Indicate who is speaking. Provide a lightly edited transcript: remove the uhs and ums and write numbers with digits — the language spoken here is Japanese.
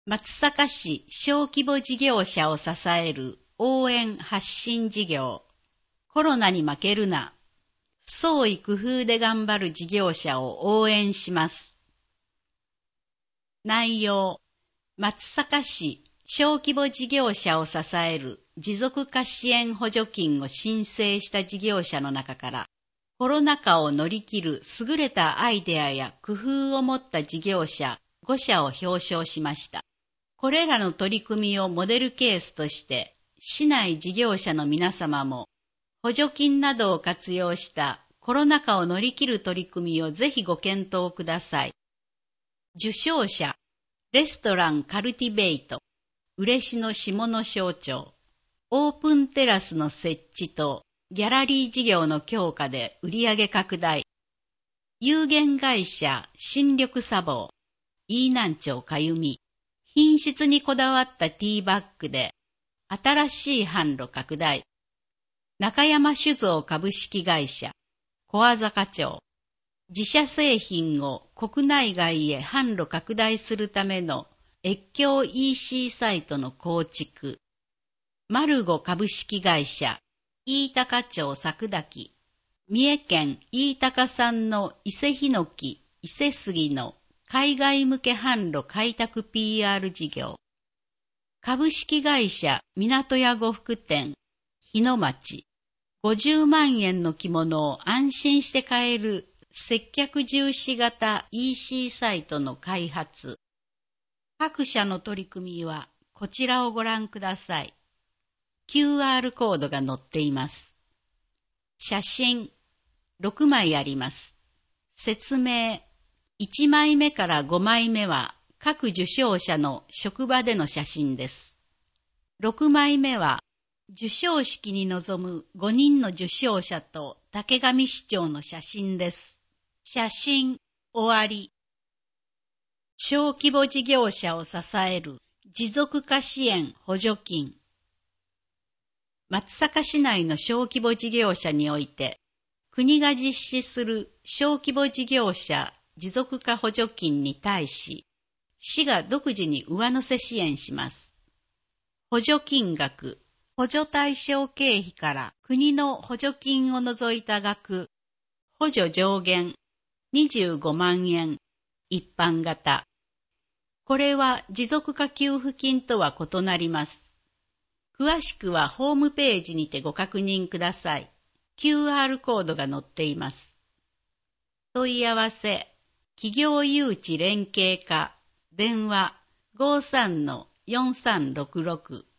Speaker 1: 松阪市小規模事業者を支える応援発信事業。コロナに負けるな。創意工夫で頑張る事業者を応援します。内容。松阪市小規模事業者を支える持続化支援補助金を申請した事業者の中から、コロナ禍を乗り切る優れたアイデアや工夫を持った事業者5社を表彰しました。これらの取り組みをモデルケースとして、市内事業者の皆様も、補助金などを活用したコロナ禍を乗り切る取り組みをぜひご検討ください。受賞者、レストランカルティベイト、嬉野下野省庁、オープンテラスの設置とギャラリー事業の強化で売上拡大。有限会社新緑茶房、飯南町かゆみ、品質にこだわったティーバッグで新しい販路拡大。中山酒造株式会社、小安坂町、自社製品を国内外へ販路拡大するための越境 EC サイトの構築。マルゴ株式会社、飯高町作滝、三重県飯高産の伊勢ヒノキ、伊勢杉の海外向け販路開拓 PR 事業。株式会社港屋呉服店、日野町、50万円の着物を安心して買える接客重視型 EC サイトの開発。各社の取り組みはこちらをご覧ください。QR コードが載っています。写真6枚あります。説明1枚目から5枚目は各受賞者の職場での写真です。6枚目は受賞式に臨む5人の受賞者と竹上市長の写真です。写真終わり。小規模事業者を支える持続化支援補助金。松阪市内の小規模事業者において、国が実施する小規模事業者持続化補助金に対し、市が独自に上乗せ支援します。補助金額、補助対象経費から国の補助金を除いた額、補助上限25万円、一般型。これは持続化給付金とは異なります。詳しくはホームページにてご確認ください。QR コードが載っています。問い合わせ、企業誘致連携課、電話 53-4366